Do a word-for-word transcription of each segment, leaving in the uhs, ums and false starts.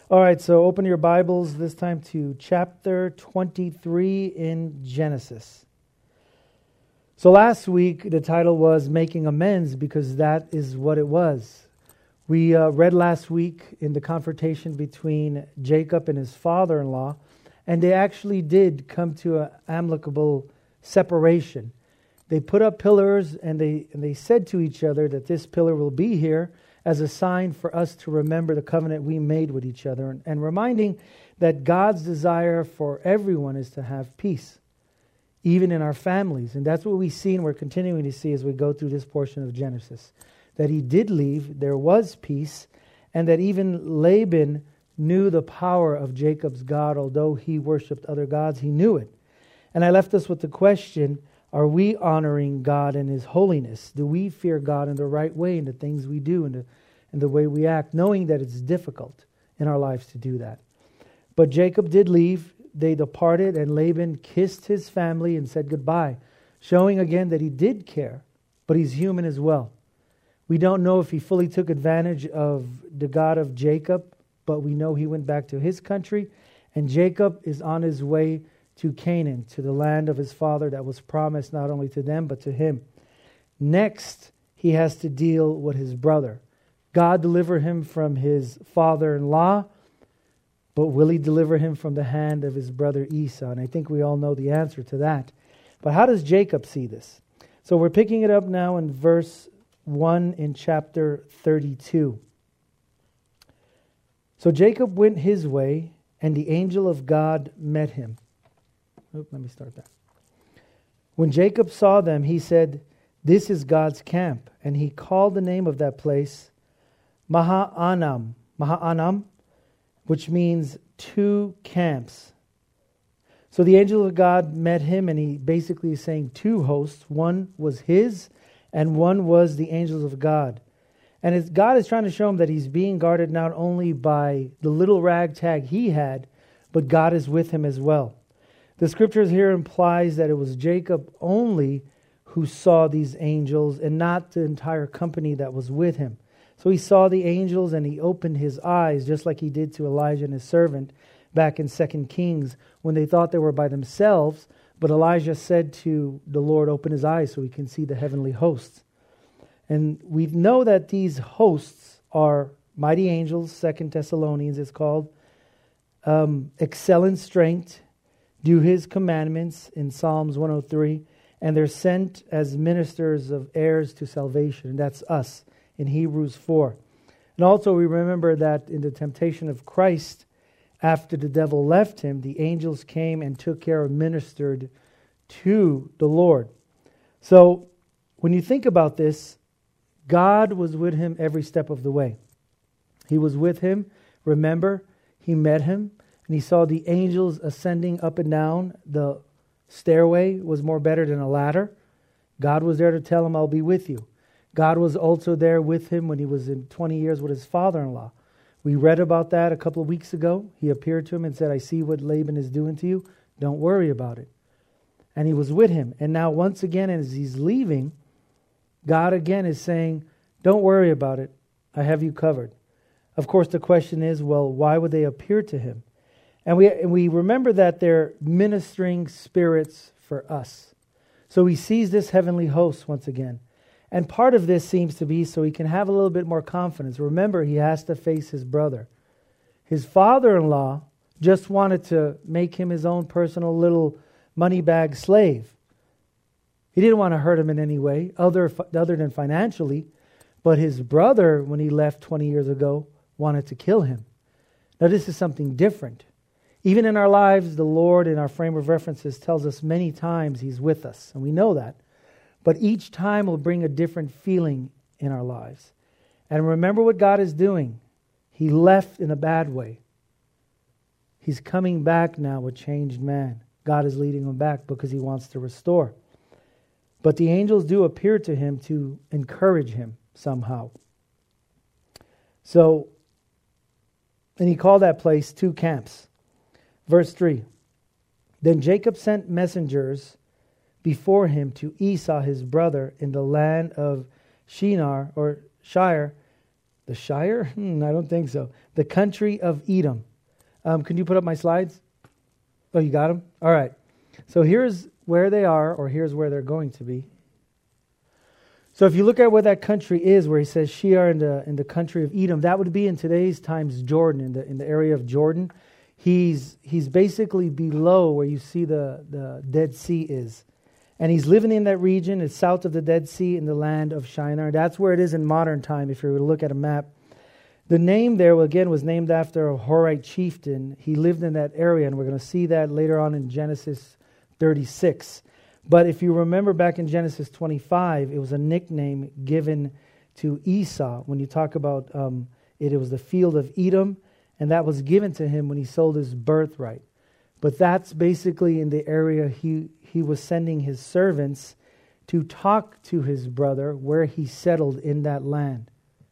All right, so open your Bibles this time to chapter twenty-three in Genesis. So last week, the title was Making Amends, because that is what it was. We uh, read last week in the confrontation between Jacob and his father-in-law, and they actually did come to an amicable separation. They put up pillars, and they and they said to each other that this pillar will be here as a sign for us to remember the covenant we made with each other, and, and reminding that God's desire for everyone is to have peace, even in our families. And that's what we see, and we're continuing to see as we go through this portion of Genesis. That he did leave, there was peace, and that even Laban knew the power of Jacob's God. Although he worshipped other gods, he knew it. And I left us with the question, are we honoring God and His holiness? Do we fear God in the right way in the things we do and the, and the way we act, knowing that it's difficult in our lives to do that? But Jacob did leave. They departed, and Laban kissed his family and said goodbye, showing again that he did care, but he's human as well. We don't know if he fully took advantage of the God of Jacob, but we know he went back to his country, and Jacob is on his way to Canaan, to the land of his father that was promised not only to them, but to him. Next, he has to deal with his brother. God delivered him from his father-in-law, but will he deliver him from the hand of his brother Esau? And I think we all know the answer to that. But how does Jacob see this? So we're picking it up now in verse one in chapter thirty-two. So Jacob went his way, and the angel of God met him. Oh, let me start that. When Jacob saw them, he said, "This is God's camp." And he called the name of that place Mahanam, Mahanam, which means two camps. So the angel of God met him, and he basically is saying two hosts. One was his, and one was the angels of God. And it's, God is trying to show him that he's being guarded not only by the little ragtag he had, but God is with him as well. The scriptures here implies that it was Jacob only who saw these angels and not the entire company that was with him. So he saw the angels and he opened his eyes, just like he did to Elijah and his servant back in Second Kings when they thought they were by themselves. But Elijah said to the Lord, open his eyes so he can see the heavenly hosts. And we know that these hosts are mighty angels. Second Thessalonians is called. Um, excel in strength, do his commandments in Psalms one oh three, and they're sent as ministers of heirs to salvation. And that's us in Hebrews four. And also we remember that in the temptation of Christ, after the devil left him, the angels came and took care of, ministered to the Lord. So when you think about this, God was with him every step of the way. He was with him. Remember, he met him, and he saw the angels ascending up and down. The stairway was more better than a ladder. God was there to tell him, I'll be with you. God was also there with him when he was in twenty years with his father-in-law. We read about that a couple of weeks ago. He appeared to him and said, I see what Laban is doing to you. Don't worry about it. And he was with him. And now once again, as he's leaving, God again is saying, don't worry about it. I have you covered. Of course, the question is, well, why would they appear to him? And we, and we remember that they're ministering spirits for us. So he sees this heavenly host once again. And part of this seems to be so he can have a little bit more confidence. Remember, he has to face his brother. His father-in-law just wanted to make him his own personal little money bag slave. He didn't want to hurt him in any way, other, other than financially. But his brother, when he left twenty years ago, wanted to kill him. Now this is something different. Even in our lives, the Lord, in our frame of references, tells us many times He's with us. And we know that. But each time will bring a different feeling in our lives. And remember what God is doing. He left in a bad way. He's coming back now a changed man. God is leading him back because He wants to restore. But the angels do appear to him to encourage him somehow. So, and he called that place two camps. Verse three. Then Jacob sent messengers before him to Esau his brother in the land of Shinar or Shire, The Shire? Hmm, I don't think so. The country of Edom. Um, can you put up my slides? Oh, you got them? All right. So here's where they are, or here's where they're going to be. So if you look at where that country is, where he says Shear in the in the country of Edom, that would be in today's times Jordan, in the in the area of Jordan. He's he's basically below where you see the, the Dead Sea is. And he's living in that region. It's south of the Dead Sea in the land of Shinar. That's where it is in modern time, if you were to look at a map. The name there, again, was named after a Horite chieftain. He lived in that area, and we're going to see that later on in Genesis thirty-six. But if you remember back in Genesis twenty-five, it was a nickname given to Esau. When you talk about um, it, it was the field of Edom, and that was given to him when he sold his birthright. But that's basically in the area he, he was sending his servants to talk to his brother where he settled in that land.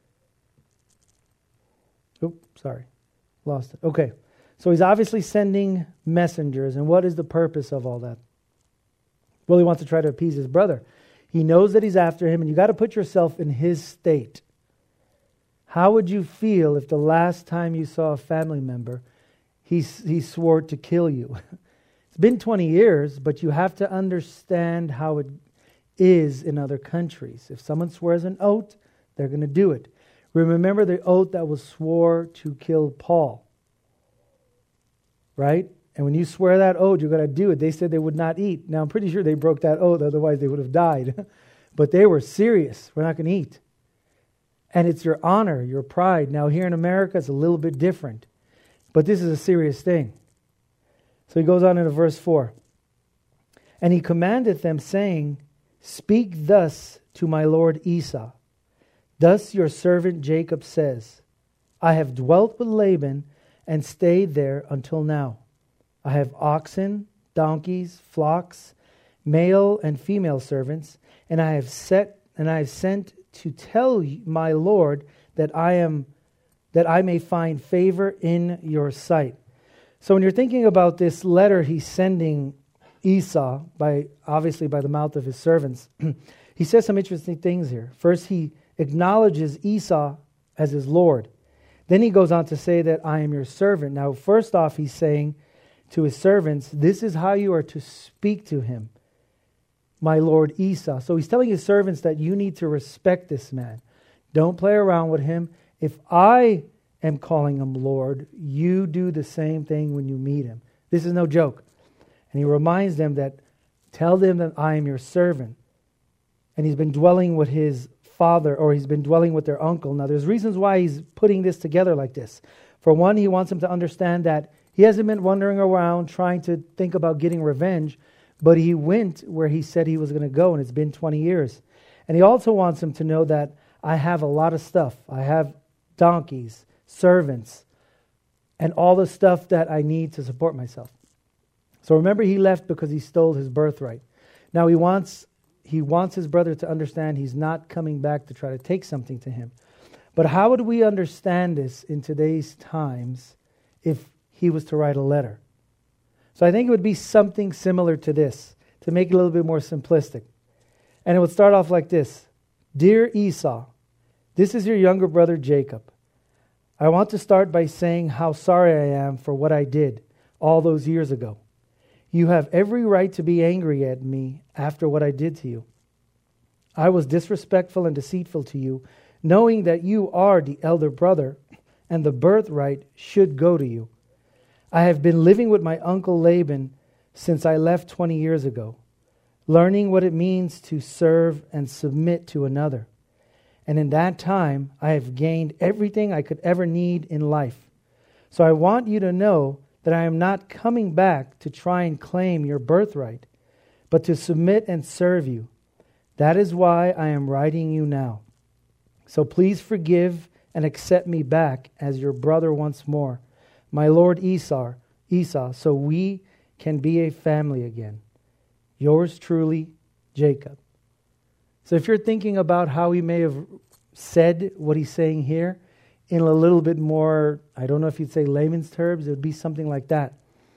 Oops, sorry. Lost it. Okay. So he's obviously sending messengers. And what is the purpose of all that? Well, he wants to try to appease his brother. He knows that he's after him, and you got to put yourself in his state. How would you feel if the last time you saw a family member, he, he swore to kill you? It's been twenty years, but you have to understand how it is in other countries. If someone swears an oath, they're going to do it. Remember the oath that was swore to kill Paul, right? And when you swear that oath, you're going to do it. They said they would not eat. Now, I'm pretty sure they broke that oath, otherwise they would have died. But they were serious. We're not going to eat. And it's your honor, your pride. Now, here in America, it's a little bit different. But this is a serious thing. So he goes on into verse four. And he commanded them, saying, Speak thus to my lord Esau. Thus your servant Jacob says, I have dwelt with Laban and stayed there until now. I have oxen, donkeys, flocks, male and female servants, and I have set and I have sent to tell my Lord that I am that I may find favor in your sight. So when you're thinking about this letter he's sending Esau, by obviously by the mouth of his servants, he says some interesting things here. First, he acknowledges Esau as his Lord. Then he goes on to say that I am your servant. Now, first off, he's saying to his servants, this is how you are to speak to him, my lord Esau. So he's telling his servants that you need to respect this man. Don't play around with him. If I am calling him Lord, you do the same thing when you meet him. This is no joke. And he reminds them that, tell them that I am your servant. And he's been dwelling with his father, or he's been dwelling with their uncle. Now, there's reasons why he's putting this together like this. For one, he wants them to understand that he hasn't been wandering around trying to think about getting revenge, but he went where he said he was going to go, and it's been twenty years. And he also wants them to know that I have a lot of stuff. I have donkeys, servants, and all the stuff that I need to support myself. So remember, he left because he stole his birthright. Now he wants he wants his brother to understand he's not coming back to try to take something to him. But how would we understand this in today's times if he was to write a letter? So I think it would be something similar to this, to make it a little bit more simplistic. And it would start off like this. Dear Esau, this is your younger brother Jacob. I want to start by saying how sorry I am for what I did all those years ago. You have every right to be angry at me after what I did to you. I was disrespectful and deceitful to you, knowing that you are the elder brother and the birthright should go to you. I have been living with my uncle Laban since I left twenty years ago, learning what it means to serve and submit to another. And in that time, I have gained everything I could ever need in life. So I want you to know that I am not coming back to try and claim your birthright, but to submit and serve you. That is why I am writing you now. So please forgive and accept me back as your brother once more, my lord Esau, Esau, so we can be a family again. Yours truly, Jacob. So if you're thinking about how he may have said what he's saying here in a little bit more, I don't know if you'd say layman's terms, it would be something like that.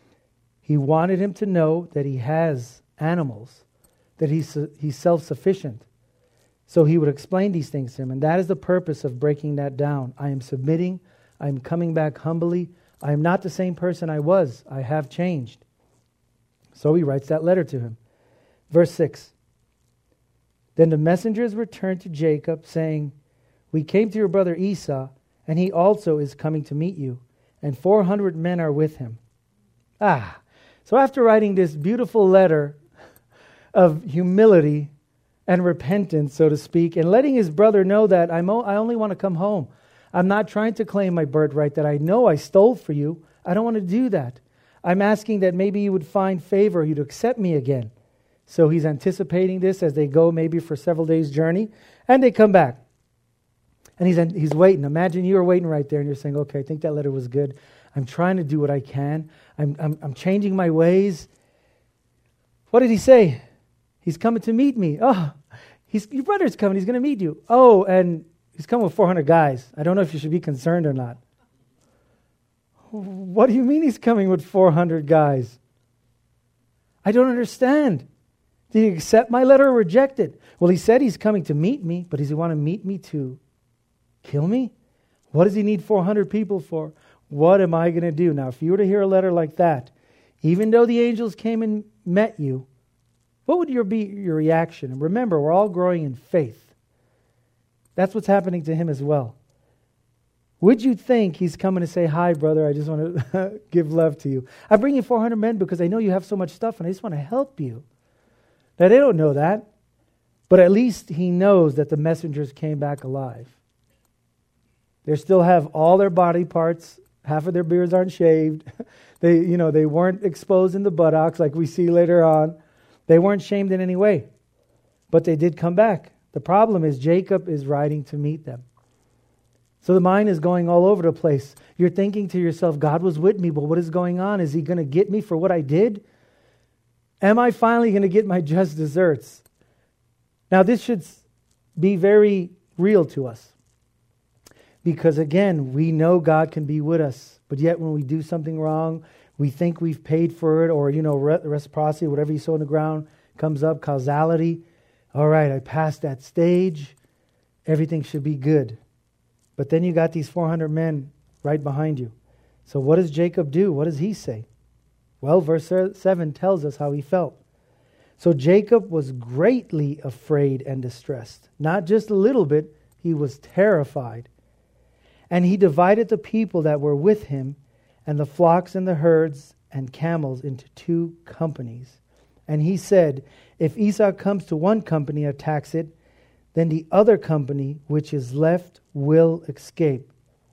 He wanted him to know that he has animals, that he's, he's self-sufficient. So he would explain these things to him. And that is the purpose of breaking that down. I am submitting. I am coming back humbly. I am not the same person I was. I have changed. So he writes that letter to him. Verse six. Then the messengers returned to Jacob, saying, we came to your brother Esau, and he also is coming to meet you, and four hundred men are with him. Ah, so after writing this beautiful letter of humility and repentance, so to speak, and letting his brother know that I'm o- I only want to come home. I'm not trying to claim my birthright that I know I stole for you. I don't want to do that. I'm asking that maybe you would find favor, you'd accept me again. So he's anticipating this as they go maybe for several days' journey, and they come back. And he's he's waiting. Imagine you are waiting right there and you're saying, okay, I think that letter was good. I'm trying to do what I can. I'm, I'm, I'm changing my ways. What did he say? He's coming to meet me. Oh, he's, your brother's coming. He's going to meet you. Oh, and he's coming with four hundred guys. I don't know if you should be concerned or not. What do you mean he's coming with four hundred guys? I don't understand. Did he accept my letter or reject it? Well, he said he's coming to meet me, but does he want to meet me to kill me? What does he need four hundred people for? What am I going to do? Now, if you were to hear a letter like that, even though the angels came and met you, what would your be your reaction? And remember, we're all growing in faith. That's what's happening to him as well. Would you think he's coming to say, hi, brother, I just want to give love to you. I bring you four hundred men because I know you have so much stuff and I just want to help you. Now, they don't know that, but at least he knows that the messengers came back alive. They still have all their body parts. Half of their beards aren't shaved. They, you know, they weren't exposed in the buttocks like we see later on. They weren't shamed in any way, but they did come back. The problem is Jacob is riding to meet them. So the mind is going all over the place. You're thinking to yourself, God was with me, but what is going on? Is he going to get me for what I did? Am I finally going to get my just desserts? Now this should be very real to us. Because again, we know God can be with us, but yet when we do something wrong, we think we've paid for it, or, you know, re- reciprocity, whatever you sow in the ground comes up, causality. All right, I passed that stage. Everything should be good. But then you got these four hundred men right behind you. So what does Jacob do? What does he say? Well, verse seven tells us how he felt. So Jacob was greatly afraid and distressed. Not just a little bit, he was terrified. And he divided the people that were with him and the flocks and the herds and camels into two companies. And he said, if Esau comes to one company and attacks it, then the other company which is left will escape.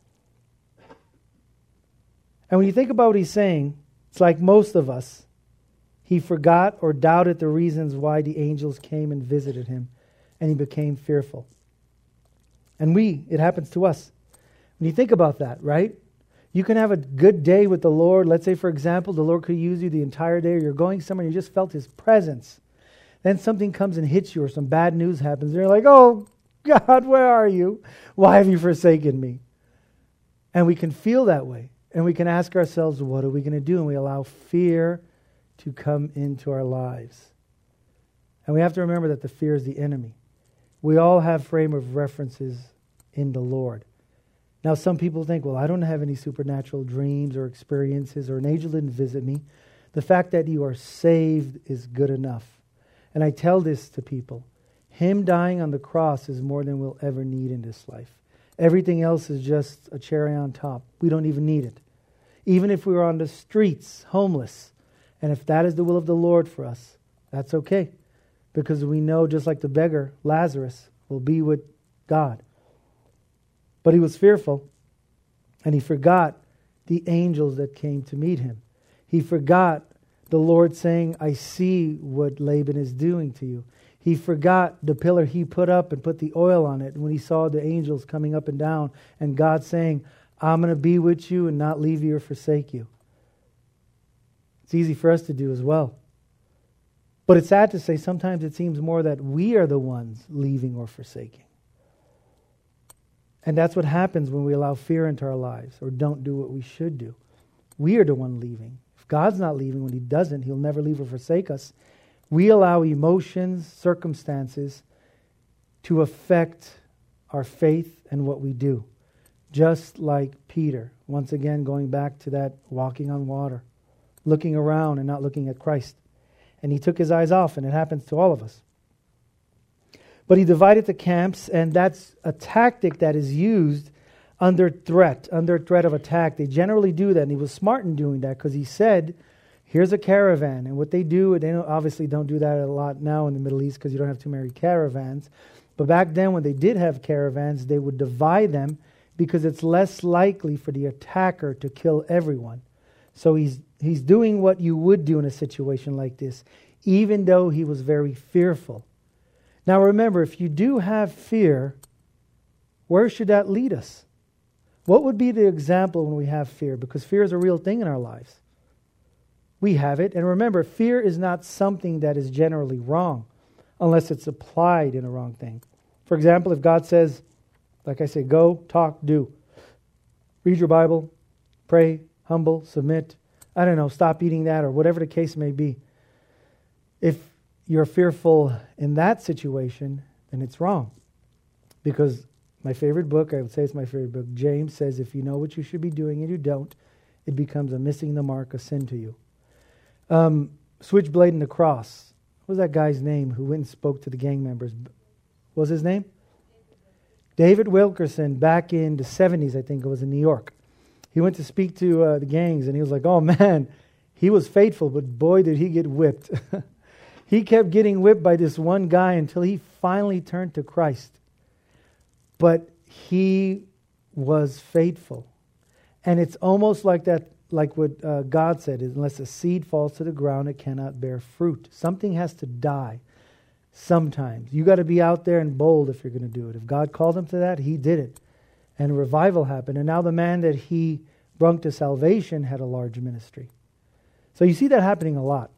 And when you think about what he's saying, it's like most of us. He forgot or doubted the reasons why the angels came and visited him, and he became fearful. And we, it happens to us. When you think about that, right? You can have a good day with the Lord. Let's say, for example, the Lord could use you the entire day, or you're going somewhere and you just felt his presence. Then something comes and hits you, or some bad news happens. And you're like, oh, God, where are you? Why have you forsaken me? And we can feel that way. And we can ask ourselves, what are we going to do? And we allow fear to come into our lives. And we have to remember that the fear is the enemy. We all have frame of references in the Lord. Now, some people think, well, I don't have any supernatural dreams or experiences, or an angel didn't visit me. The fact that you are saved is good enough. And I tell this to people. Him dying on the cross is more than we'll ever need in this life. Everything else is just a cherry on top. We don't even need it. Even if we were on the streets, homeless, and if that is the will of the Lord for us, that's okay. Because we know, just like the beggar, Lazarus will be with God. But he was fearful, and he forgot the angels that came to meet him. He forgot the Lord saying, I see what Laban is doing to you. He forgot the pillar he put up and put the oil on it when he saw the angels coming up and down, and God saying, I'm going to be with you and not leave you or forsake you. It's easy for us to do as well. But it's sad to say sometimes it seems more that we are the ones leaving or forsaking. And that's what happens when we allow fear into our lives or don't do what we should do. We are the one leaving. If God's not leaving, when he doesn't, he'll never leave or forsake us. We allow emotions, circumstances to affect our faith and what we do. Just like Peter, once again going back to that walking on water, looking around and not looking at Christ. And he took his eyes off, and it happens to all of us. But he divided the camps, and that's a tactic that is used under threat, under threat of attack. They generally do that, and he was smart in doing that because he said, here's a caravan. And what they do, they don't, obviously don't do that a lot now in the Middle East because you don't have too many caravans. But back then when they did have caravans, they would divide them because it's less likely for the attacker to kill everyone. So he's he's doing what you would do in a situation like this, even though he was very fearful. Now remember, if you do have fear, where should that lead us? What would be the example when we have fear? Because fear is a real thing in our lives. We have it. And remember, fear is not something that is generally wrong unless it's applied in a wrong thing. For example, if God says, like I say, go, talk, do. Read your Bible, pray, humble, submit. I don't know, stop eating that or whatever the case may be. If you're fearful in that situation, then it's wrong. Because my favorite book, I would say it's my favorite book, James says, if you know what you should be doing and you don't, it becomes a missing the mark, a sin to you. Um, Switchblade and the Cross. What was that guy's name who went and spoke to the gang members? What was his name? David Wilkerson, back in the seventies, I think it was in New York. He went to speak to uh, the gangs, and he was like, oh man, he was faithful, but boy, did he get whipped. He kept getting whipped by this one guy until he finally turned to Christ. But he was faithful. And it's almost like that, like what uh, God said, is unless a seed falls to the ground, it cannot bear fruit. Something has to die sometimes. You got to be out there and bold if you're going to do it. If God called him to that, he did it. And revival happened. And now the man that he brought to salvation had a large ministry. So you see that happening a lot.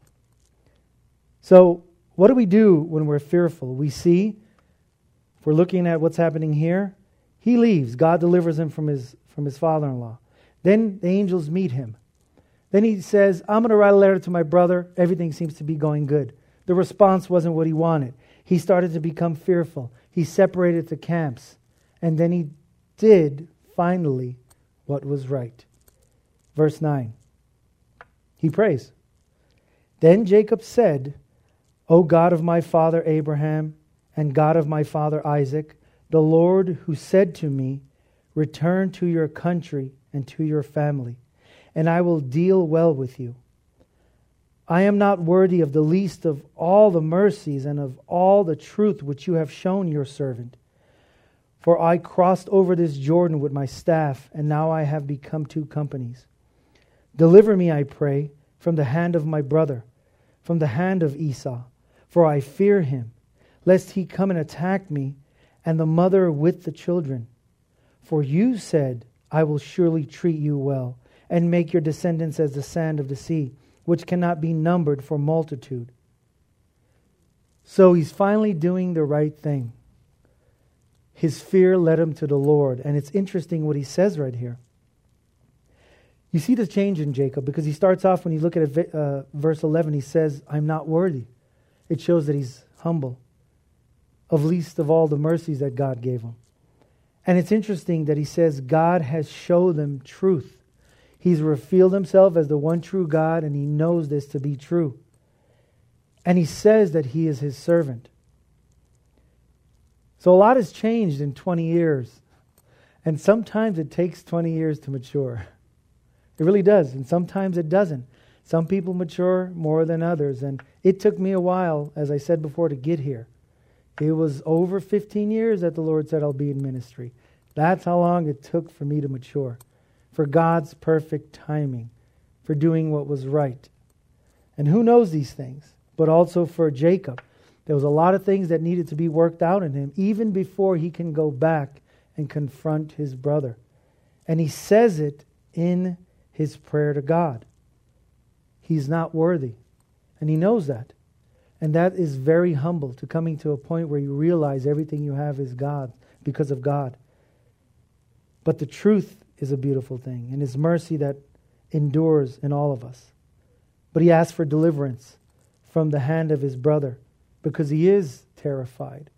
So what do we do when we're fearful? We see, if we're looking at what's happening here, he leaves. God delivers him from his from his father-in-law. Then the angels meet him. Then he says, I'm going to write a letter to my brother. Everything seems to be going good. The response wasn't what he wanted. He started to become fearful. He separated the camps. And then he did, finally, what was right. Verse nine. He prays. Then Jacob said, O God of my father Abraham and God of my father Isaac, the Lord who said to me, return to your country and to your family, and I will deal well with you. I am not worthy of the least of all the mercies and of all the truth which you have shown your servant. For I crossed over this Jordan with my staff, and now I have become two companies. Deliver me, I pray, from the hand of my brother, from the hand of Esau, for I fear him, lest he come and attack me, and the mother with the children. For you said, I will surely treat you well, and make your descendants as the sand of the sea, which cannot be numbered for multitude. So he's finally doing the right thing. His fear led him to the Lord. And it's interesting what he says right here. You see the change in Jacob, because he starts off, when you look at it, uh, verse eleven, he says, I'm not worthy. It shows that he's humble, of least of all the mercies that God gave him. And it's interesting that he says God has showed them truth. He's revealed himself as the one true God, and he knows this to be true. And he says that he is his servant. So a lot has changed in twenty years. And sometimes it takes twenty years to mature. It really does. And sometimes it doesn't. Some people mature more than others. And it took me a while, as I said before, to get here. It was over fifteen years that the Lord said I'll be in ministry. That's how long it took for me to mature. For God's perfect timing. For doing what was right. And who knows these things? But also for Jacob. There was a lot of things that needed to be worked out in him, even before he can go back and confront his brother. And he says it in his prayer to God. He's not worthy. And he knows that. And that is very humble, to coming to a point where you realize everything you have is God, because of God. But the truth is a beautiful thing, and his mercy that endures in all of us. But he asks for deliverance from the hand of his brother, because he is terrified.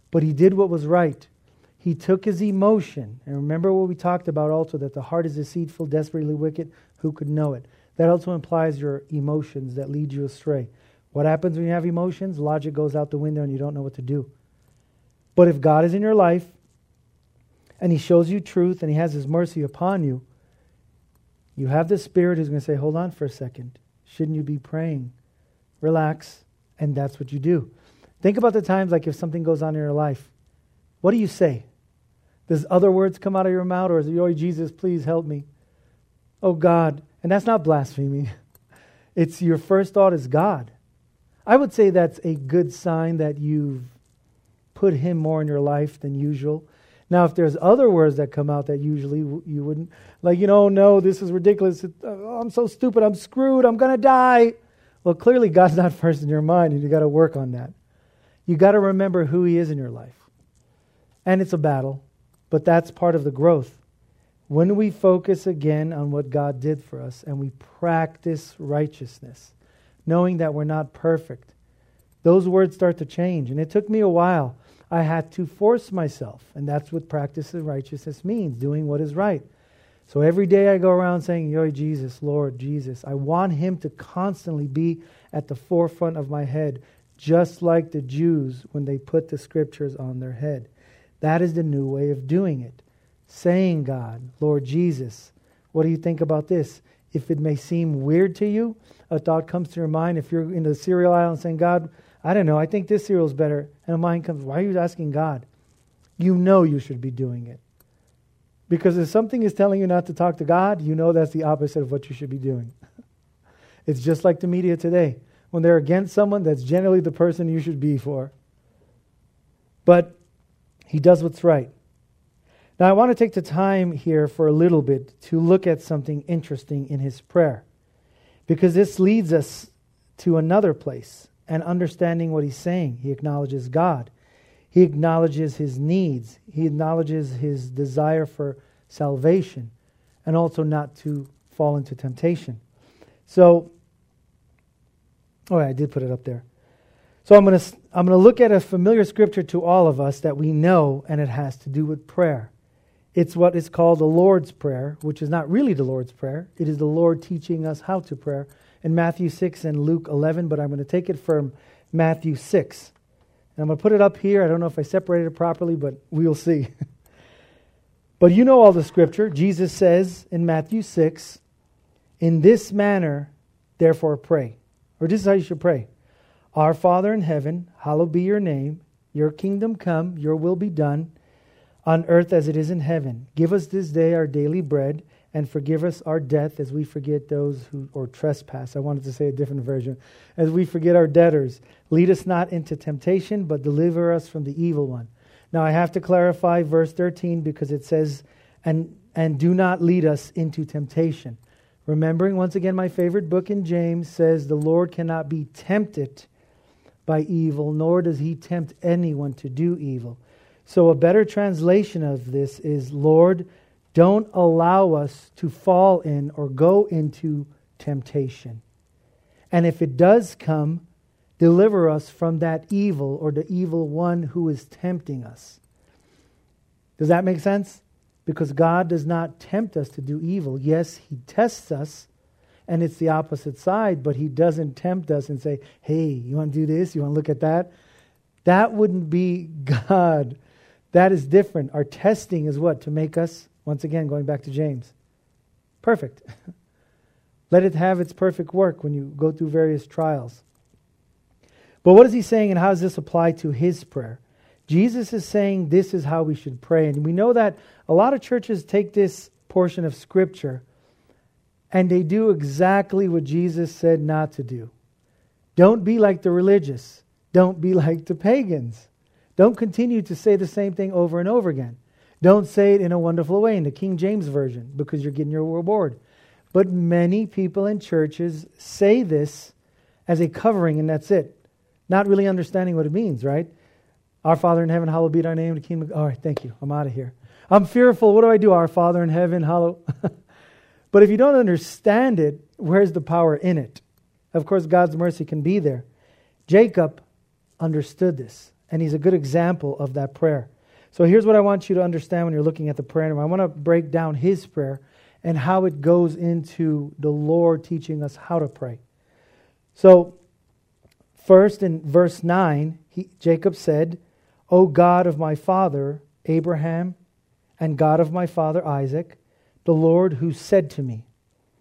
but he did what was right. He took his emotion. And remember what we talked about also, that the heart is deceitful, desperately wicked. Who could know it? That also implies your emotions that lead you astray. What happens when you have emotions? Logic goes out the window and you don't know what to do. But if God is in your life and he shows you truth and he has his mercy upon you, you have the Spirit who's going to say, hold on for a second. Shouldn't you be praying? Relax. And that's what you do. Think about the times like if something goes on in your life. What do you say? Does other words come out of your mouth, or is it, oh, Jesus, please help me? Oh, God. And that's not blasphemy. It's your first thought is God. I would say that's a good sign that you've put him more in your life than usual. Now, if there's other words that come out that usually you wouldn't, like, you know, no, this is ridiculous. It, oh, I'm so stupid. I'm screwed. I'm going to die. Well, clearly God's not first in your mind, and you got to work on that. You got to remember who he is in your life. And it's a battle, but that's part of the growth. When we focus again on what God did for us and we practice righteousness, knowing that we're not perfect, those words start to change. And it took me a while. I had to force myself. And that's what practicing righteousness means, doing what is right. So every day I go around saying, Yo, Jesus, Lord, Jesus. I want him to constantly be at the forefront of my head, just like the Jews when they put the scriptures on their head. That is the new way of doing it. Saying, God, Lord Jesus, what do you think about this? If it may seem weird to you, a thought comes to your mind. If you're in the cereal aisle and saying, God, I don't know, I think this cereal is better. And a mind comes, why are you asking God? You know you should be doing it. Because if something is telling you not to talk to God, you know that's the opposite of what you should be doing. It's just like the media today. When they're against someone, that's generally the person you should be for. But he does what's right. Now I want to take the time here for a little bit to look at something interesting in his prayer. Because this leads us to another place and understanding what he's saying. He acknowledges God. He acknowledges his needs. He acknowledges his desire for salvation and also not to fall into temptation. So, oh, I did put it up there. So I'm going to I'm going to look at a familiar scripture to all of us that we know, and it has to do with prayer. It's what is called the Lord's Prayer, which is not really the Lord's Prayer. It is the Lord teaching us how to pray in Matthew six and Luke eleven, but I'm going to take it from Matthew six. And I'm going to put it up here. I don't know if I separated it properly, but we'll see. But you know all the scripture. Jesus says in Matthew six, in this manner, therefore pray. Or this is how you should pray. Our Father in heaven, hallowed be your name. Your kingdom come, your will be done, on earth as it is in heaven. Give us this day our daily bread, and forgive us our debt as we forget those who, or trespass. I wanted to say a different version. As we forget our debtors. Lead us not into temptation, but deliver us from the evil one. Now I have to clarify verse thirteen because it says, and, and do not lead us into temptation. Remembering once again my favorite book in James says the Lord cannot be tempted by evil, nor does he tempt anyone to do evil. So a better translation of this is, Lord, don't allow us to fall in or go into temptation. And if it does come, deliver us from that evil or the evil one who is tempting us. Does that make sense? Because God does not tempt us to do evil. Yes, he tests us, and it's the opposite side, but he doesn't tempt us and say, hey, you want to do this? You want to look at that? That wouldn't be God. That is different. Our testing is what? To make us, once again, going back to James, perfect. Let it have its perfect work when you go through various trials. But what is he saying, and how does this apply to his prayer? Jesus is saying this is how we should pray. And we know that a lot of churches take this portion of Scripture and they do exactly what Jesus said not to do. Don't be like the religious. Don't be like the pagans. Don't continue to say the same thing over and over again. Don't say it in a wonderful way in the King James Version because you're getting your reward. But many people in churches say this as a covering and that's it. Not really understanding what it means, right? Our Father in heaven, hallowed be thy name. The kingdom. All right, thank you. I'm out of here. I'm fearful. What do I do? Our Father in heaven, hallowed. But if you don't understand it, where's the power in it? Of course, God's mercy can be there. Jacob understood this. And he's a good example of that prayer. So here's what I want you to understand when you're looking at the prayer. I want to break down his prayer and how it goes into the Lord teaching us how to pray. So first in verse nine, he, Jacob said, O God of my father Abraham and God of my father Isaac, the Lord who said to me.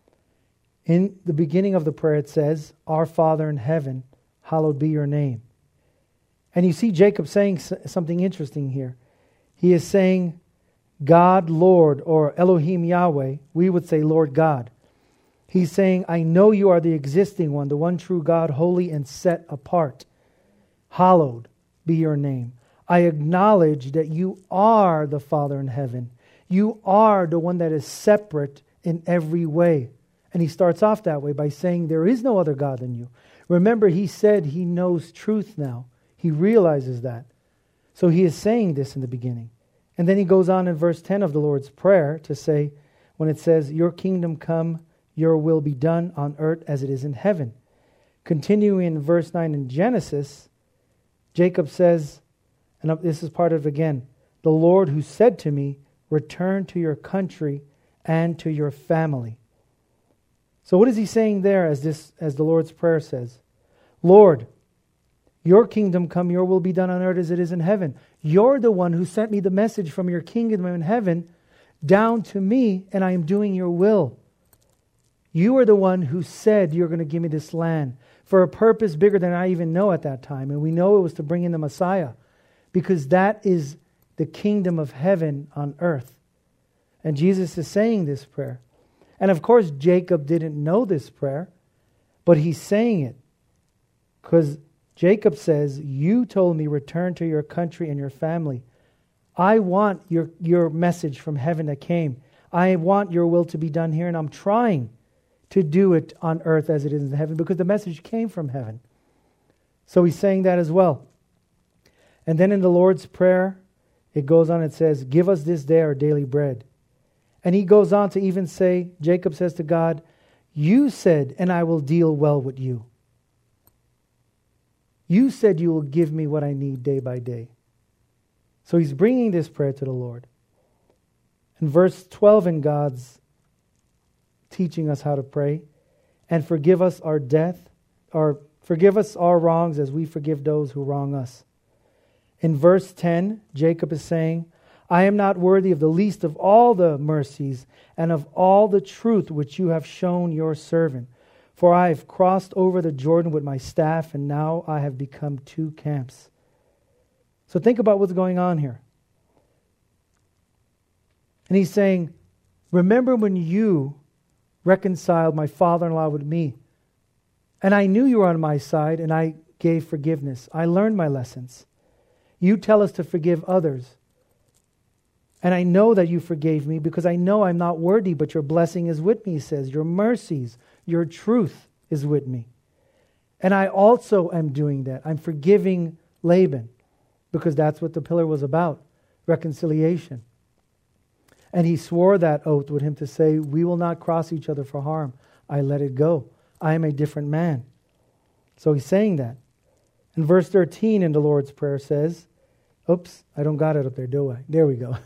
In the beginning of the prayer it says, Our Father in heaven, hallowed be your name. And you see Jacob saying something interesting here. He is saying, God, Lord, or Elohim Yahweh, we would say Lord God. He's saying, I know you are the existing one, the one true God, holy and set apart. Hallowed be your name. I acknowledge that you are the Father in heaven. You are the one that is separate in every way. And he starts off that way by saying, there is no other God than you. Remember, he said he knows truth now. He realizes that. So he is saying this in the beginning. And then he goes on in verse ten of the Lord's Prayer to say, when it says, your kingdom come, your will be done on earth as it is in heaven. Continuing in verse nine in Genesis, Jacob says, and this is part of it again, the Lord who said to me, return to your country and to your family. So what is he saying there as this as the Lord's Prayer says? Lord, your kingdom come, your will be done on earth as it is in heaven. You're the one who sent me the message from your kingdom in heaven down to me, and I am doing your will. You are the one who said you're going to give me this land for a purpose bigger than I even know at that time. And we know it was to bring in the Messiah, because that is the kingdom of heaven on earth. And Jesus is saying this prayer. And of course, Jacob didn't know this prayer, but he's saying it because Jacob says, you told me return to your country and your family. I want your, your message from heaven that came. I want your will to be done here, and I'm trying to do it on earth as it is in heaven because the message came from heaven. So he's saying that as well. And then in the Lord's Prayer, it goes on, it says, give us this day our daily bread. And he goes on to even say, Jacob says to God, you said, and I will deal well with you. You said you will give me what I need day by day. So he's bringing this prayer to the Lord. In verse twelve in God's teaching us how to pray, and forgive us our debt, or forgive us our wrongs as we forgive those who wrong us. In verse ten, Jacob is saying, I am not worthy of the least of all the mercies and of all the truth which you have shown your servant. For I have crossed over the Jordan with my staff, and now I have become two camps. So think about what's going on here. And he's saying, remember when you reconciled my father-in-law with me, and I knew you were on my side, and I gave forgiveness. I learned my lessons. You tell us to forgive others. And I know that you forgave me because I know I'm not worthy, but your blessing is with me, he says. Your mercies, your truth is with me. And I also am doing that. I'm forgiving Laban because that's what the pillar was about, reconciliation. And he swore that oath with him to say, we will not cross each other for harm. I let it go. I am a different man. So he's saying that. And verse thirteen in the Lord's Prayer says, oops, I don't got it up there, do I? There we go.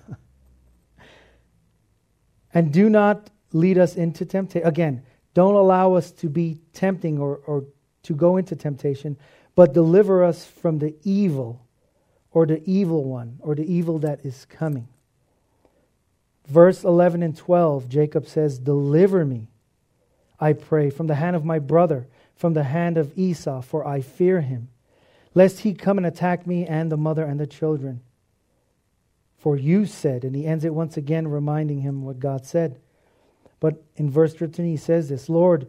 And do not lead us into temptation. Again, don't allow us to be tempting or, or to go into temptation, but deliver us from the evil or the evil one or the evil that is coming. Verse eleven and twelve, Jacob says, deliver me, I pray, from the hand of my brother, from the hand of Esau, for I fear him, lest he come and attack me and the mother and the children. For you said, and he ends it once again reminding him what God said. But in verse thirteen he says this, Lord,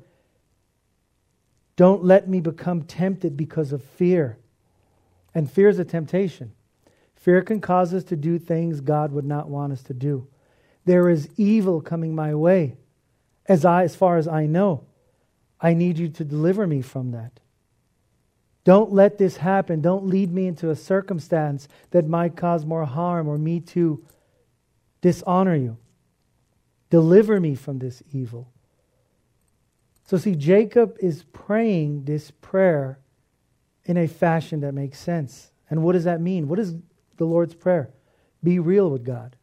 don't let me become tempted because of fear. And fear is a temptation. Fear can cause us to do things God would not want us to do. There is evil coming my way. As I, as far as I know, I need you to deliver me from that. Don't let this happen. Don't lead me into a circumstance that might cause more harm or me to dishonor you. Deliver me from this evil. So see, Jacob is praying this prayer in a fashion that makes sense. And what does that mean? What is the Lord's Prayer? Be real with God.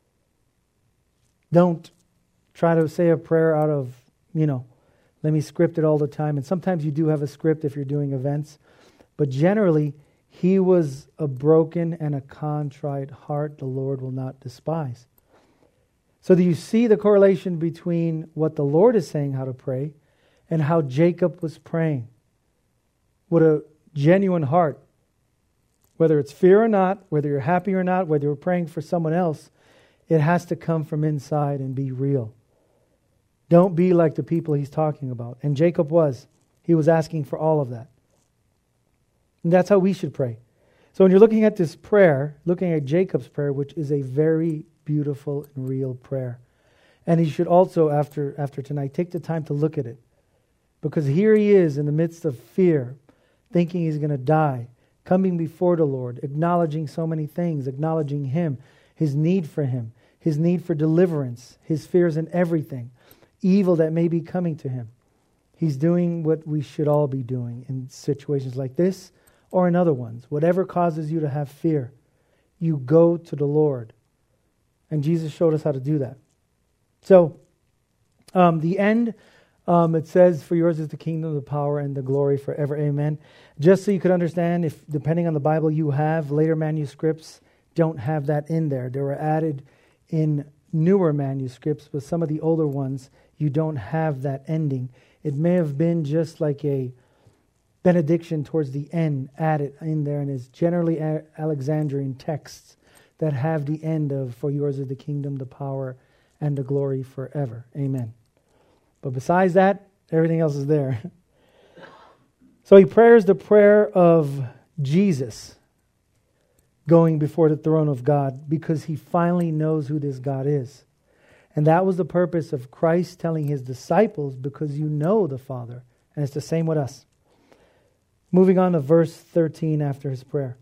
Don't try to say a prayer out of, you know, let me script it all the time. And sometimes you do have a script if you're doing events. But generally, he was a broken and a contrite heart the Lord will not despise. So do you see the correlation between what the Lord is saying how to pray and how Jacob was praying? With a genuine heart. Whether it's fear or not, whether you're happy or not, whether you're praying for someone else, it has to come from inside and be real. Don't be like the people he's talking about. And Jacob was. He was asking for all of that. And that's how we should pray. So when you're looking at this prayer, looking at Jacob's prayer, which is a very beautiful and real prayer. And you should also, after, after tonight, take the time to look at it. Because here he is in the midst of fear, thinking he's going to die, coming before the Lord, acknowledging so many things, acknowledging Him, His need for Him, His need for deliverance, His fears in everything, evil that may be coming to him. He's doing what we should all be doing in situations like this or in other ones. Whatever causes you to have fear, you go to the Lord. And Jesus showed us how to do that. So, um, the end, um, it says, for yours is the kingdom, the power, and the glory forever. Amen. Just so you could understand, if depending on the Bible you have, later manuscripts don't have that in there. They were added in newer manuscripts, but some of the older ones, you don't have that ending. It may have been just like a benediction towards the end added in there, and it's generally Alexandrian texts that have the end of, for yours is the kingdom, the power, and the glory forever. Amen. But besides that, everything else is there. So he prays the prayer of Jesus going before the throne of God because he finally knows who this God is. And that was the purpose of Christ telling his disciples, because you know the Father. And it's the same with us. Moving on to verse thirteen after his prayer.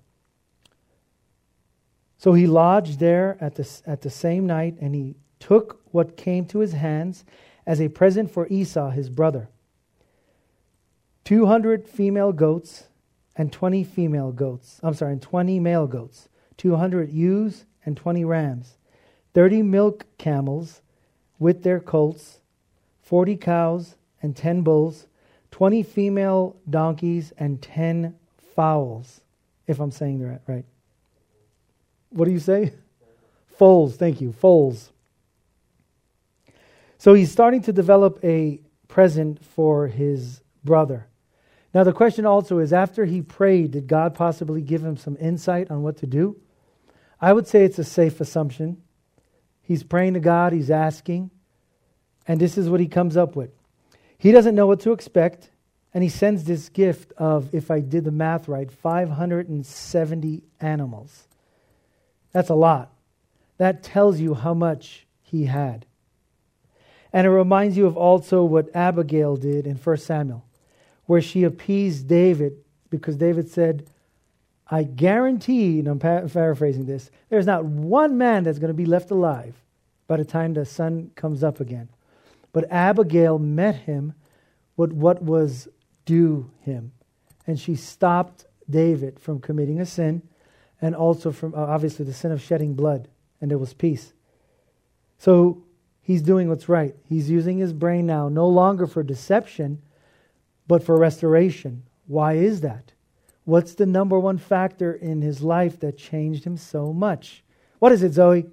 So he lodged there at the, at the same night, and he took what came to his hands as a present for Esau, his brother. Two hundred female goats and twenty female goats. I'm sorry, and twenty male goats. Two hundred ewes and twenty rams. Thirty milk camels with their colts. Forty cows and ten bulls. Twenty female donkeys and ten fowls. If I'm saying that right. What do you say? Foals, thank you, foals. So he's starting to develop a present for his brother. Now the question also is, after he prayed, did God possibly give him some insight on what to do? I would say it's a safe assumption. He's praying to God, he's asking, and this is what he comes up with. He doesn't know what to expect, and he sends this gift of, if I did the math right, five hundred seventy animals. That's a lot. That tells you how much he had. And it reminds you of also what Abigail did in First Samuel, where she appeased David because David said, I guarantee, and I'm pa- paraphrasing this, there's not one man that's going to be left alive by the time the sun comes up again. But Abigail met him with what was due him. And she stopped David from committing a sin, and also from, uh, obviously, the sin of shedding blood. And there was peace. So he's doing what's right. He's using his brain now, no longer for deception, but for restoration. Why is that? What's the number one factor in his life that changed him so much? What is it, Zoe?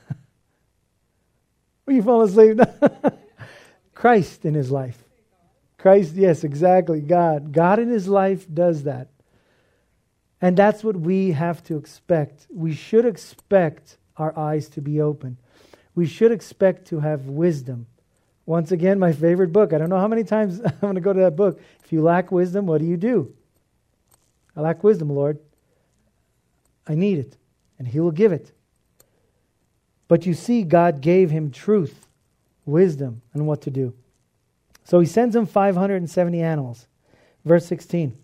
Are you falling asleep? Christ in his life. Christ, yes, exactly. God. God in his life does that. And that's what we have to expect. We should expect our eyes to be open. We should expect to have wisdom. Once again, my favorite book. I don't know how many times I'm going to go to that book. If you lack wisdom, what do you do? I lack wisdom, Lord. I need it. And he will give it. But you see, God gave him truth, wisdom, and what to do. So he sends him five hundred seventy animals. Verse sixteen.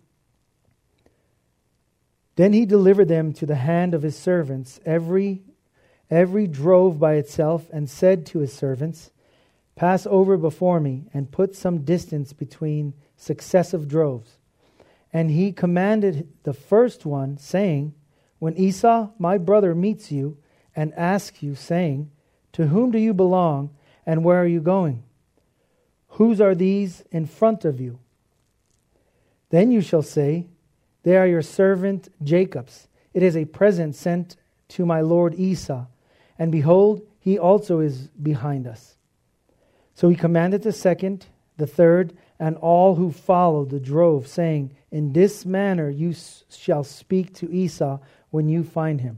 Then he delivered them to the hand of his servants, every, every drove by itself, and said to his servants, pass over before me, and put some distance between successive droves. And he commanded the first one, saying, when Esau, my brother, meets you and asks you, saying, 'To whom do you belong, and where are you going? Whose are these in front of you?' Then you shall say, 'They are your servant Jacob's. It is a present sent to my lord Esau. And behold, he also is behind us.' So he commanded the second, the third, and all who followed the drove, saying, 'In this manner you s- shall speak to Esau when you find him.'"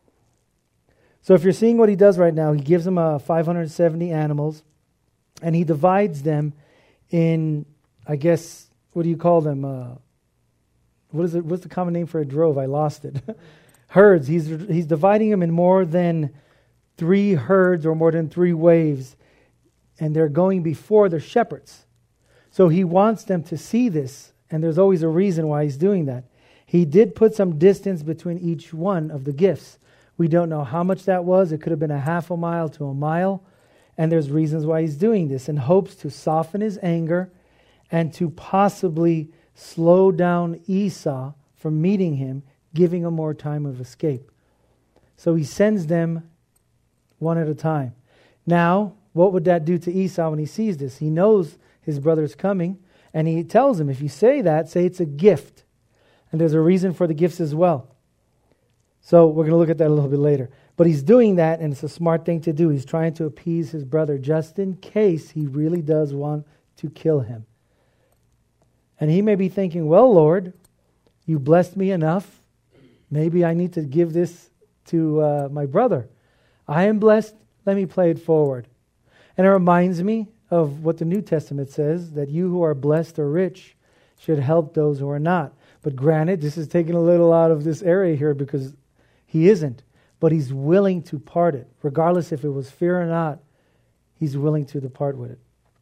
So if you're seeing what he does right now, he gives them uh, five hundred seventy animals, and he divides them in, I guess, what do you call them? Uh, what is it? What's the common name for a drove? I lost it. Herds. He's he's dividing them in more than three herds or more than three waves, and they're going before their shepherds. So he wants them to see this, and there's always a reason why he's doing that. He did put some distance between each one of the gifts. We don't know how much that was. It could have been a half a mile to a mile, and there's reasons why he's doing this, in hopes to soften his anger and to possibly slow down Esau from meeting him, giving him more time of escape. So he sends them one at a time. Now, what would that do to Esau when he sees this? He knows his brother's coming, and he tells him, if you say that, say it's a gift. And there's a reason for the gifts as well. So we're going to look at that a little bit later. But he's doing that, and it's a smart thing to do. He's trying to appease his brother just in case he really does want to kill him. And he may be thinking, well, Lord, you blessed me enough. Maybe I need to give this to uh, my brother. I am blessed. Let me play it forward. And it reminds me of what the New Testament says, that you who are blessed or rich should help those who are not. But granted, this is taking a little out of this area here because he isn't. But he's willing to part it. Regardless if it was fear or not, he's willing to depart with it.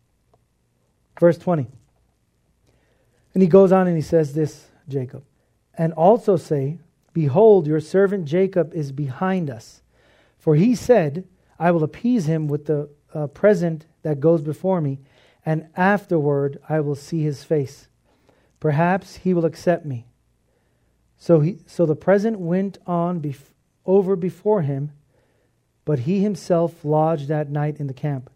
Verse twenty. And he goes on and he says this, Jacob. "And also say, Behold, your servant Jacob is behind us. For he said, I will appease him with the uh, present that goes before me, and afterward I will see his face. Perhaps he will accept me." So he, so the present went on bef- over before him, but he himself lodged that night in the camp.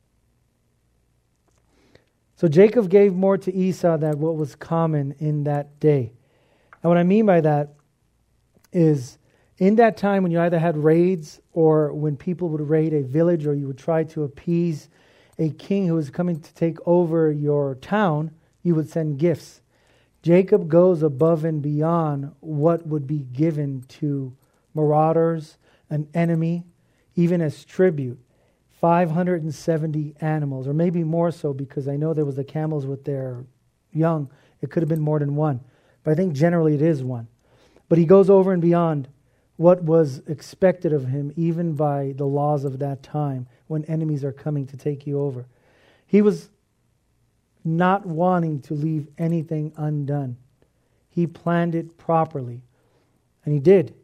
So Jacob gave more to Esau than what was common in that day. And what I mean by that is, in that time when you either had raids or when people would raid a village or you would try to appease a king who was coming to take over your town, you would send gifts. Jacob goes above and beyond what would be given to marauders, an enemy, even as tribute. five hundred seventy animals, or maybe more so, because I know there was the camels with their young. It could have been more than one. But I think generally it is one. But he goes over and beyond what was expected of him, even by the laws of that time, when enemies are coming to take you over. He was not wanting to leave anything undone. He planned it properly. And he did.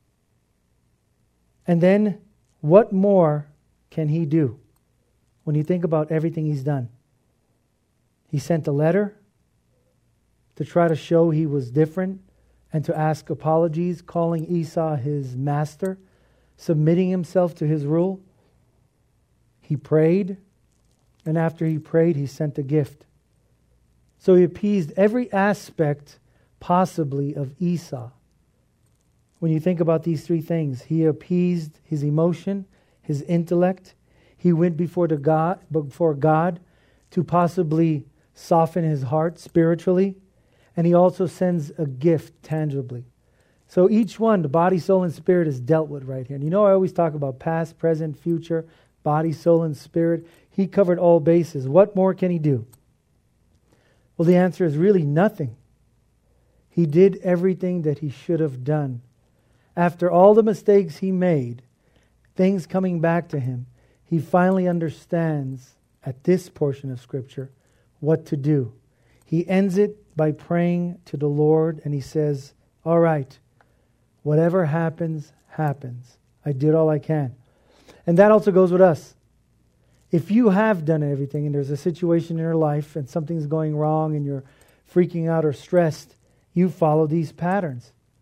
And then, what more can he do when you think about everything he's done? He sent a letter to try to show he was different and to ask apologies, calling Esau his master, submitting himself to his rule. He prayed, and after he prayed, he sent a gift. So he appeased every aspect possibly of Esau. When you think about these three things, he appeased his emotion, his intellect. He went before the God, before God to possibly soften his heart spiritually. And he also sends a gift tangibly. So each one, the body, soul, and spirit, is dealt with right here. And you know I always talk about past, present, future, body, soul, and spirit. He covered all bases. What more can he do? Well, the answer is really nothing. He did everything that he should have done. After all the mistakes he made, things coming back to him, he finally understands at this portion of Scripture what to do. He ends it by praying to the Lord, and he says, all right, whatever happens, happens. I did all I can. And that also goes with us. If you have done everything and there's a situation in your life and something's going wrong and you're freaking out or stressed, you follow these patterns.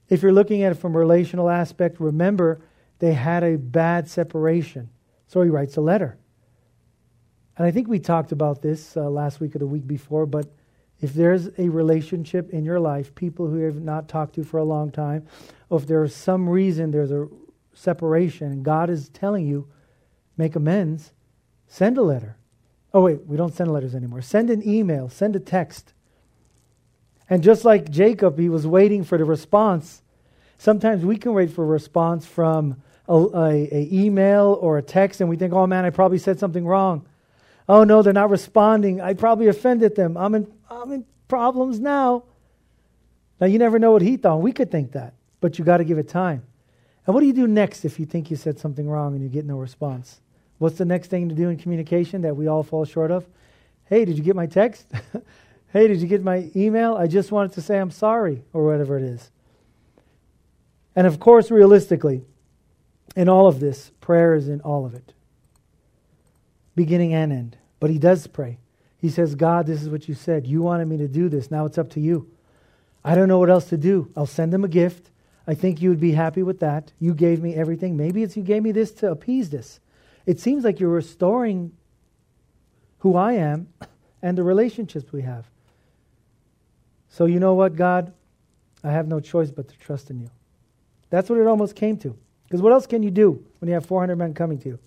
If you're looking at it from a relational aspect, remember they had a bad separation. So he writes a letter. And I think we talked about this uh, last week or the week before, but if there's a relationship in your life, people who you have not talked to for a long time, or if there's some reason there's a separation and God is telling you, make amends, send a letter. Oh wait, we don't send letters anymore. Send an email, send a text. And just like Jacob, he was waiting for the response. Sometimes we can wait for a response from a, a, a email or a text and we think, oh man, I probably said something wrong. Oh no, they're not responding. I probably offended them. I'm in, I'm in problems now. Now you never know what he thought. We could think that, but you got to give it time. And what do you do next if you think you said something wrong and you get no response? What's the next thing to do in communication that we all fall short of? Hey, did you get my text? Hey, did you get my email? I just wanted to say I'm sorry, or whatever it is. And of course, realistically, in all of this, prayer is in all of it. Beginning and end. But he does pray. He says, God, this is what you said. You wanted me to do this. Now it's up to you. I don't know what else to do. I'll send them a gift. I think you would be happy with that. You gave me everything. Maybe it's you gave me this to appease this. It seems like you're restoring who I am and the relationships we have. So you know what, God? I have no choice but to trust in you. That's what it almost came to. Because what else can you do when you have four hundred men coming to you?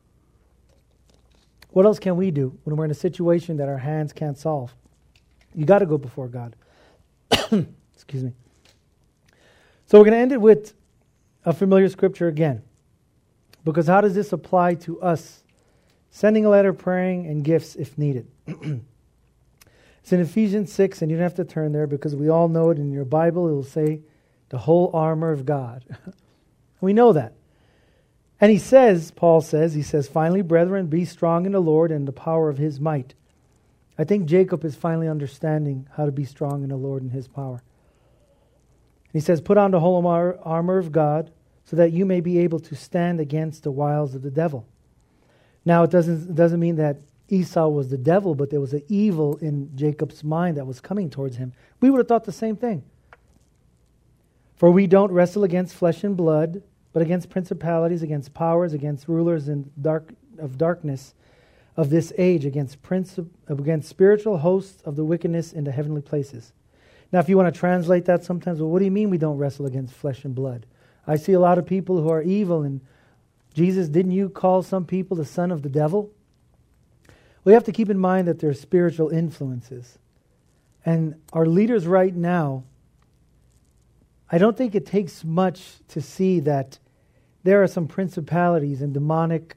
What else can we do when we're in a situation that our hands can't solve? You got to go before God. Excuse me. So we're going to end it with a familiar scripture again. Because how does this apply to us? Sending a letter, praying, and gifts if needed. It's in Ephesians six, and you don't have to turn there because we all know it in your Bible. It will say the whole armor of God. We know that. And he says, Paul says, he says, finally, brethren, be strong in the Lord and the power of his might. I think Jacob is finally understanding how to be strong in the Lord and his power. He says, put on the whole armor of God so that you may be able to stand against the wiles of the devil. Now, it doesn't, it doesn't mean that Esau was the devil, but there was an evil in Jacob's mind that was coming towards him. We would have thought the same thing. For we don't wrestle against flesh and blood, but against principalities, against powers, against rulers in dark of darkness of this age, against princip- against spiritual hosts of the wickedness in the heavenly places. Now, if you want to translate that sometimes, well, what do you mean we don't wrestle against flesh and blood? I see a lot of people who are evil, and Jesus, didn't you call some people the son of the devil? We have to keep in mind that there are spiritual influences. And our leaders right now, I don't think it takes much to see that there are some principalities and demonic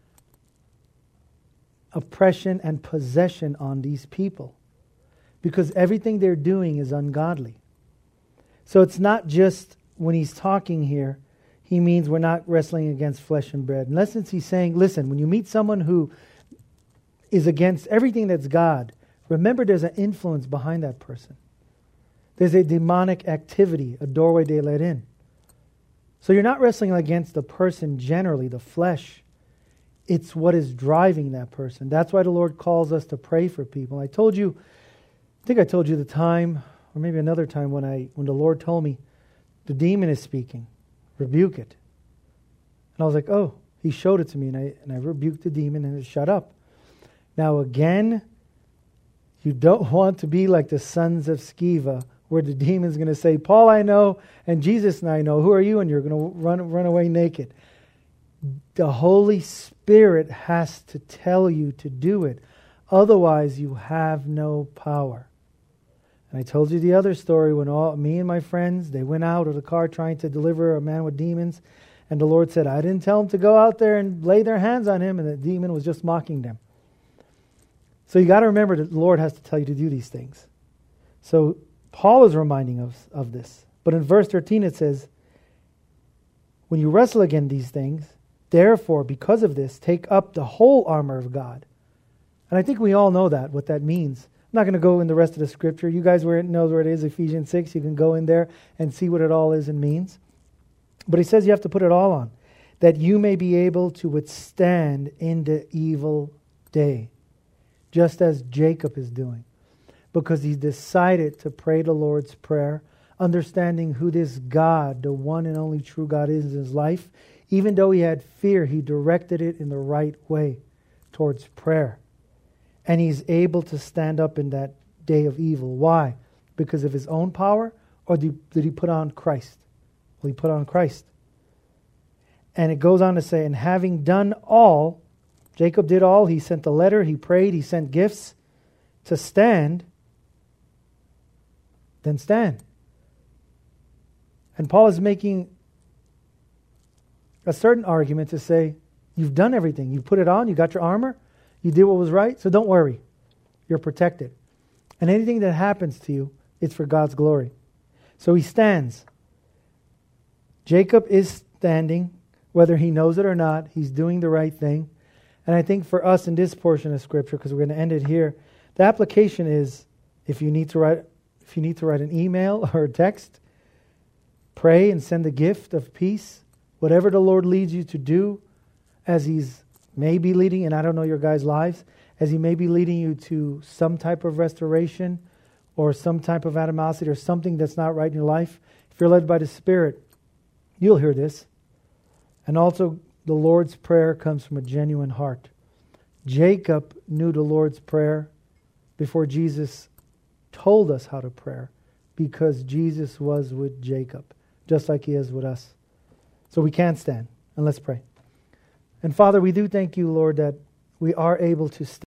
oppression and possession on these people. Because everything they're doing is ungodly. So it's not just when he's talking here, he means we're not wrestling against flesh and blood. In essence, he's saying, listen, when you meet someone who is against everything that's God, remember there's an influence behind that person. There's a demonic activity, a doorway they let in. So you're not wrestling against the person generally, the flesh. It's what is driving that person. That's why the Lord calls us to pray for people. I told you, I think I told you the time, or maybe another time when I when the Lord told me, the demon is speaking, rebuke it. And I was like, oh, he showed it to me, and I and I rebuked the demon, and it shut up. Now again, you don't want to be like the sons of Sceva, where the demon's going to say, Paul I know, and Jesus and I know. Who are you? And you're going to run run away naked. The Holy Spirit has to tell you to do it. Otherwise, you have no power. And I told you the other story when all me and my friends, they went out of the car trying to deliver a man with demons. And the Lord said, I didn't tell them to go out there and lay their hands on him. And the demon was just mocking them. So you got to remember that the Lord has to tell you to do these things. So Paul is reminding us of this. But in verse thirteen it says, when you wrestle against these things, therefore, because of this, take up the whole armor of God. And I think we all know that, what that means. I'm not going to go in the rest of the scripture. You guys know where it is, Ephesians six. You can go in there and see what it all is and means. But he says you have to put it all on, that you may be able to withstand in the evil day, just as Jacob is doing, because he decided to pray the Lord's Prayer, understanding who this God, the one and only true God, is in his life. Even though he had fear, he directed it in the right way towards prayer. And he's able to stand up in that day of evil. Why? Because of his own power, or did he put on Christ? Well, he put on Christ. And it goes on to say, and having done all, Jacob did all, he sent the letter, he prayed, he sent gifts to stand, then stand. And Paul is making a certain argument to say, you've done everything. You put it on, you got your armor, you did what was right, so don't worry. You're protected. And anything that happens to you, it's for God's glory. So he stands. Jacob is standing, whether he knows it or not. He's doing the right thing. And I think for us in this portion of Scripture, because we're going to end it here, the application is, if you need to write, if you need to write an email or a text, pray and send the gift of peace. Whatever the Lord leads you to do, as He's maybe leading, and I don't know your guys' lives, as He may be leading you to some type of restoration or some type of animosity or something that's not right in your life. If you're led by the Spirit, you'll hear this. And also, the Lord's Prayer comes from a genuine heart. Jacob knew the Lord's Prayer before Jesus told us how to pray, because Jesus was with Jacob, just like He is with us. So we can't stand. And let's pray. And Father, we do thank you, Lord, that we are able to stand.